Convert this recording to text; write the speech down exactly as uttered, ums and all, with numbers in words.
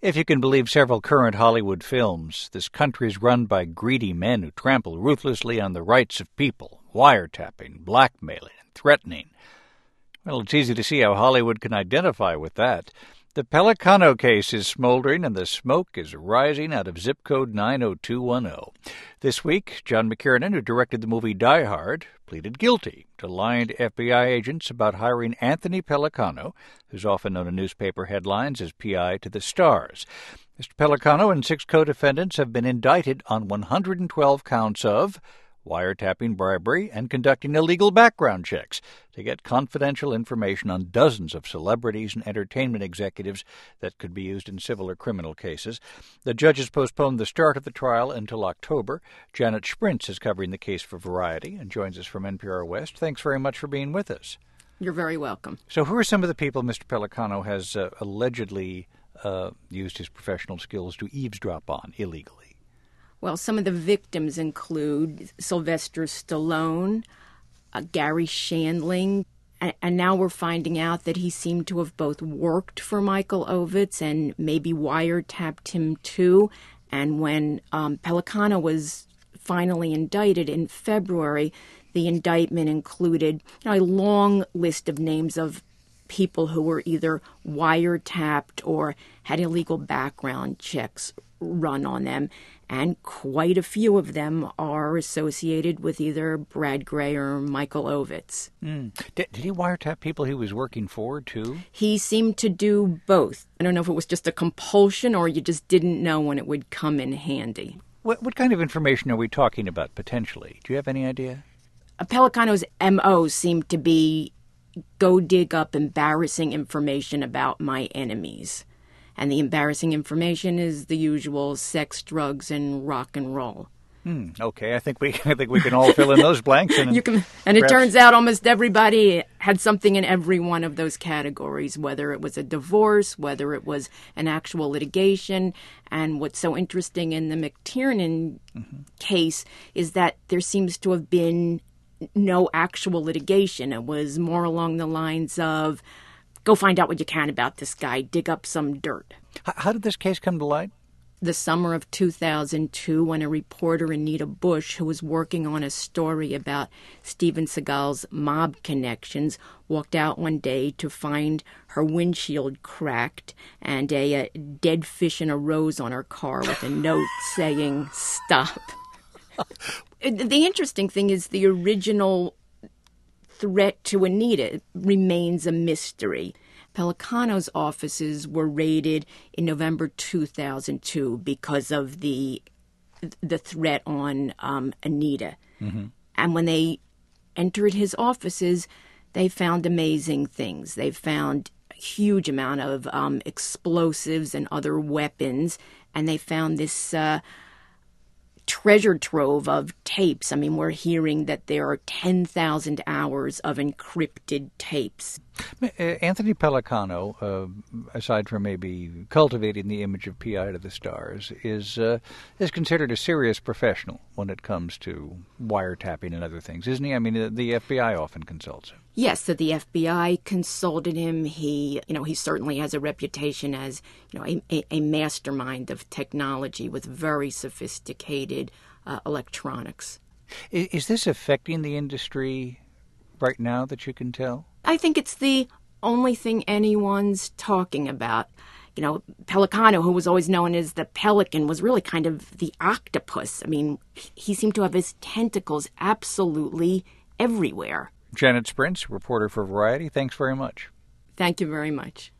If you can believe several current Hollywood films, this country is run by greedy men who trample ruthlessly on the rights of people, wiretapping, blackmailing, and threatening. Well, it's easy to see how Hollywood can identify with that. The Pelicano case is smoldering and the smoke is rising out of zip code nine oh two one oh. This week, John McKiernan, who directed the movie Die Hard, pleaded guilty to lying to F B I agents about hiring Anthony Pelicano, who's often known in newspaper headlines as P I to the stars. Mister Pelicano and six co-defendants have been indicted on one hundred twelve counts of wiretapping, bribery, and conducting illegal background checks to get confidential information on dozens of celebrities and entertainment executives that could be used in civil or criminal cases. The judges postponed the start of the trial until October. Janet Sprintz is covering the case for Variety and joins us from N P R West. Thanks very much for being with us. You're very welcome. So who are some of the people Mister Pelicano has uh, allegedly uh, used his professional skills to eavesdrop on illegally? Well, some of the victims include Sylvester Stallone, uh, Gary Shandling, and, and now we're finding out that he seemed to have both worked for Michael Ovitz and maybe wiretapped him too. And when um, Pelicano was finally indicted in February, the indictment included you know, a long list of names of people who were either wiretapped or had illegal background checks run on them. And quite a few of them are associated with either Brad Gray or Michael Ovitz. Mm. Did, did he wiretap people he was working for, too? He seemed to do both. I don't know if it was just a compulsion or you just didn't know when it would come in handy. What, what kind of information are we talking about, potentially? Do you have any idea? Pelicano's M O seemed to be go dig up embarrassing information about my enemies. And the embarrassing information is the usual sex, drugs, and rock and roll. Hmm, okay, I think we I think we can all fill in those blanks. And, you can, and it turns out almost everybody had something in every one of those categories, whether it was a divorce, whether it was an actual litigation. And what's so interesting in the McTiernan mm-hmm. case is that there seems to have been no actual litigation. It was more along the lines of, go find out what you can about this guy. Dig up some dirt. How did this case come to light? The summer of two thousand two, when a reporter, Anita Bush, who was working on a story about Steven Seagal's mob connections, walked out one day to find her windshield cracked and a, a dead fish in a rose on her car with a note saying, "Stop." The interesting thing is the original threat to Anita remains a mystery. Pelicano's offices were raided in November two thousand two because of the the threat on um, Anita. Mm-hmm. And when they entered his offices, they found amazing things. They found a huge amount of um, explosives and other weapons, and they found this Uh, treasure trove of tapes. I mean, we're hearing that there are ten thousand hours of encrypted tapes. Anthony Pelicano, uh, aside from maybe cultivating the image of P I to the stars, is uh, is considered a serious professional when it comes to wiretapping and other things, isn't he? I mean, the F B I often consults him. Yes, so the F B I consulted him. He, you know, he certainly has a reputation as, you know, a, a mastermind of technology with very sophisticated uh, electronics. Is, is this affecting the industry right now that you can tell? I think it's the only thing anyone's talking about. You know, Pelicano, who was always known as the Pelican, was really kind of the octopus. I mean, he seemed to have his tentacles absolutely everywhere. Janet Sprintz, reporter for Variety, thanks very much. Thank you very much.